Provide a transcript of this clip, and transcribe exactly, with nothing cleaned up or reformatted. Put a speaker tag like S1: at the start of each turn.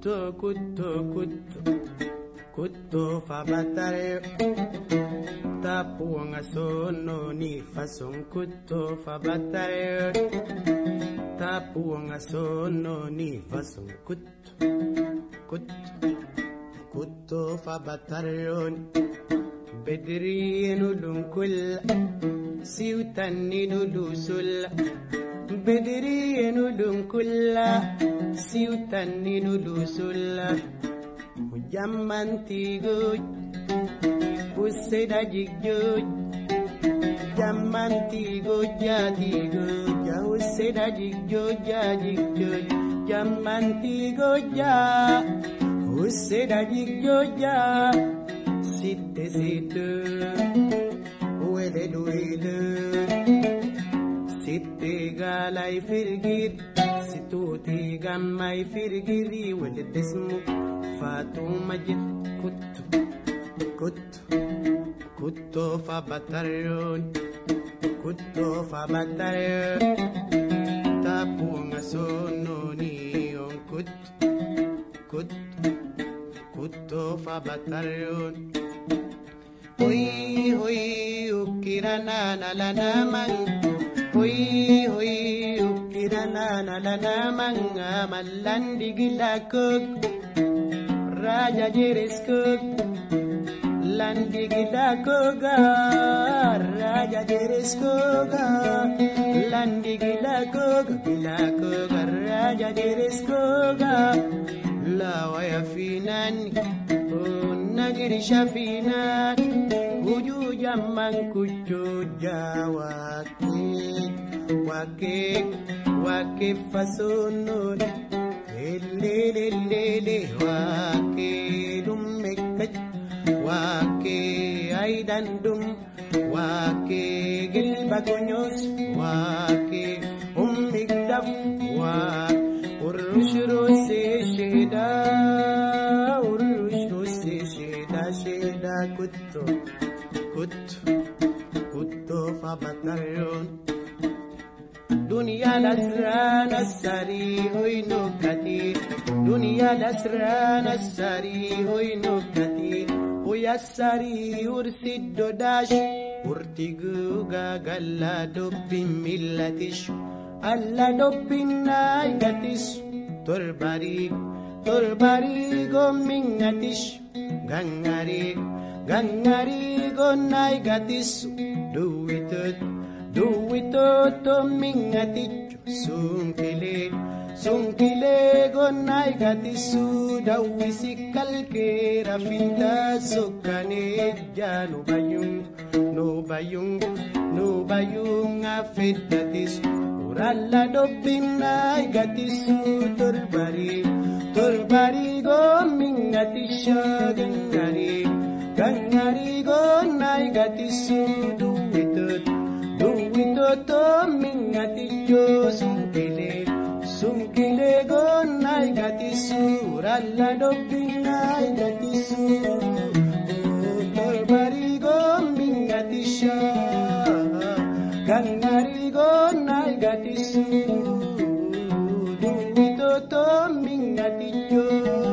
S1: kutto kutto kutto kutto fa battere tapuanga sono ni fason kutto fa battere tapuanga sono ni fason kutto kutto kutto fa battere bedri nulun kull siutanni nulusul bedri nulun kulla siutanni nulusul jammanti guj buseda jigjuj jammanti gujati guj buseda jigjuj jigjuj jammanti guja buseda jigjuj sitte sitte wele duile sitte galai firgir situti gammai firgiri wele desmu Fatuma jit kuttu kuttu kutto fa batarion kutto fa batarion tapunga sono ni on kuttu kuttu kutto fa batarion hoi hoi ukirana nalana man hoi hoi ukirana nalana man amalandi gilakuk Raja Jeriskog Landi Gilakoga Raja Jeriskoga Landi Gilakoga Gilakoga Raja Jeriskoga Lawaya Finani Nagiri Shafinan Uju Jaman Kucho Jawaki Wake Wake Fasono Le le le le wake dum mekat wake aidan dum wake gilbagonyos wake ummigdaf wa urushro se sheda urushro se sheda sheda kutto kutto kutto fa batarion Dunia dasrana sari hoy no katir Dunia dasrana sari hoy no katir Hoya sari ursid dodash Urtigu gagalla dobbin millatish Alla dobbin naigatish Torbarig Torbarig o mingatish Gangarig Gangarig o naigatish Do it Do it to mingati sunkile sunkile gonai gatisu dawisi kalke rafinda sokane janu bayung no bayung no bayung afedatis uralla dobbinai gatisu torbari torbari go mingati shagangari gangari gonai gatisu do it Toto mingatijo sunkile sunkile gonai gatisu ralla dobbinai gatisu torbari go mingatisha gangari gonai gatisu duwi toto mingatijo